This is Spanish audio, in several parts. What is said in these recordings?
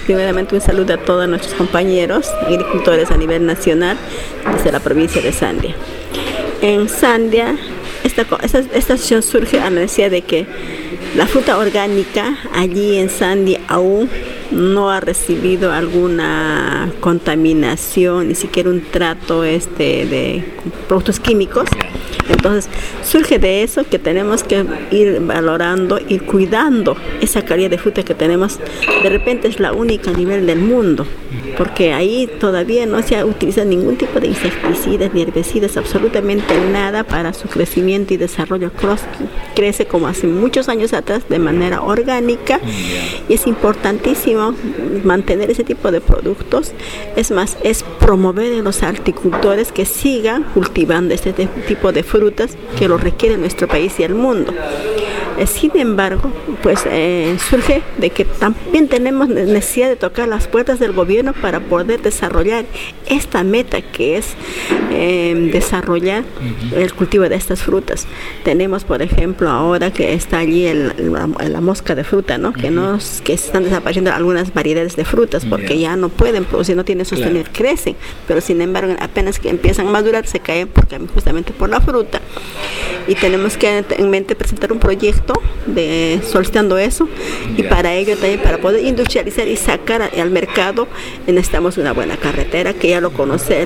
Primeramente un saludo a todos nuestros compañeros agricultores a nivel nacional desde la provincia de Sandia. En Sandia, esta asociación surge a la necesidad de que la fruta orgánica allí en Sandia aún no ha recibido alguna contaminación, ni siquiera un trato de productos químicos. Entonces surge de eso que tenemos que ir valorando y cuidando esa calidad de fruta que tenemos. De repente es la única a nivel del mundo, porque ahí todavía no se ha utilizado ningún tipo de insecticidas ni herbicidas, absolutamente nada para su crecimiento y desarrollo. Crece como hace muchos años atrás de manera orgánica y es importantísimo mantener ese tipo de productos. Es más, es promover a los horticultores que sigan cultivando este tipo de frutas que lo requiere nuestro país y el mundo. Sin embargo, pues surge de que también tenemos necesidad de tocar las puertas del gobierno para poder desarrollar esta meta que es desarrollar el cultivo de estas frutas. Tenemos, por ejemplo, ahora que está allí la mosca de fruta, ¿no? Que se están desapareciendo algunas variedades de frutas porque ya no pueden producir, no tienen sostenibilidad, crecen, pero sin embargo apenas que empiezan a madurar se caen justamente por la fruta. Y tenemos que en mente presentar un proyecto solicitando eso, y para ello también, para poder industrializar y sacar al mercado, necesitamos una buena carretera que ya lo conoce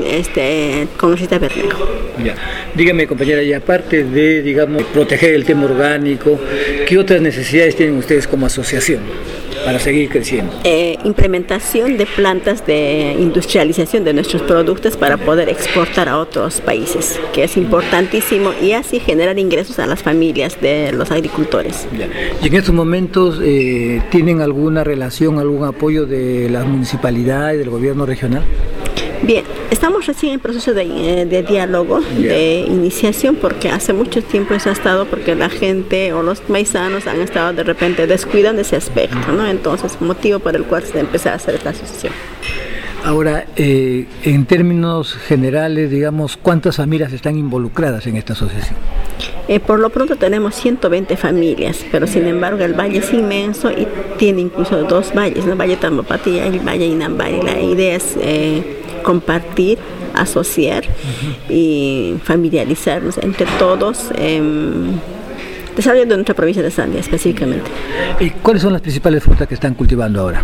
el congresista Bermejo. Dígame, compañera, y aparte de, digamos, proteger el tema orgánico, ¿qué otras necesidades tienen ustedes como asociación para seguir creciendo? Implementación de plantas de industrialización de nuestros productos para poder exportar a otros países, que es importantísimo, y así generar ingresos a las familias de los agricultores. ¿Y en estos momentos tienen alguna relación, algún apoyo de las municipalidades, del gobierno regional? Bien, estamos recién en proceso de diálogo, de iniciación, porque hace mucho tiempo eso ha estado, porque la gente o los paisanos han estado de repente descuidando ese aspecto, ¿no? Entonces, motivo por el cual se empezó a hacer esta asociación. Ahora, en términos generales, digamos, ¿cuántas familias están involucradas en esta asociación? Por lo pronto tenemos 120 familias, pero sin embargo el valle es inmenso y tiene incluso 2 valles, el Valle Tambopati y el Valle Inambari. La idea es compartir, asociar y familiarizarnos entre todos, desarrollando nuestra provincia de Sandia específicamente. ¿Y cuáles son las principales frutas que están cultivando ahora?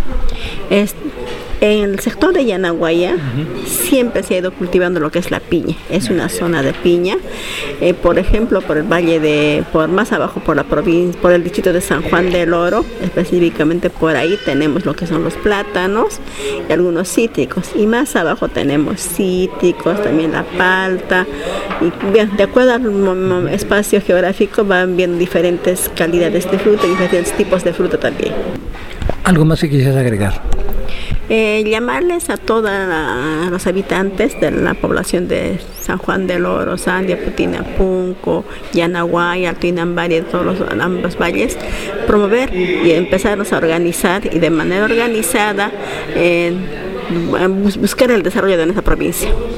En el sector de Yanaguaya siempre se ha ido cultivando lo que es la piña. Es una zona de piña. Por ejemplo, por el valle por más abajo, por la provincia, por el distrito de San Juan del Oro, específicamente por ahí tenemos lo que son los plátanos y algunos cítricos. Y más abajo tenemos cítricos, también la palta. Y bien, de acuerdo al espacio geográfico van viendo diferentes calidades de fruta y diferentes tipos de fruta también. ¿Algo más que quisieras agregar? Llamarles a todos los habitantes de la población de San Juan del Oro, Sandia, Putinapunco, Yanaguaya, Alto Inambari, todos ambos valles, promover y empezarnos a organizar y de manera organizada buscar el desarrollo de nuestra provincia.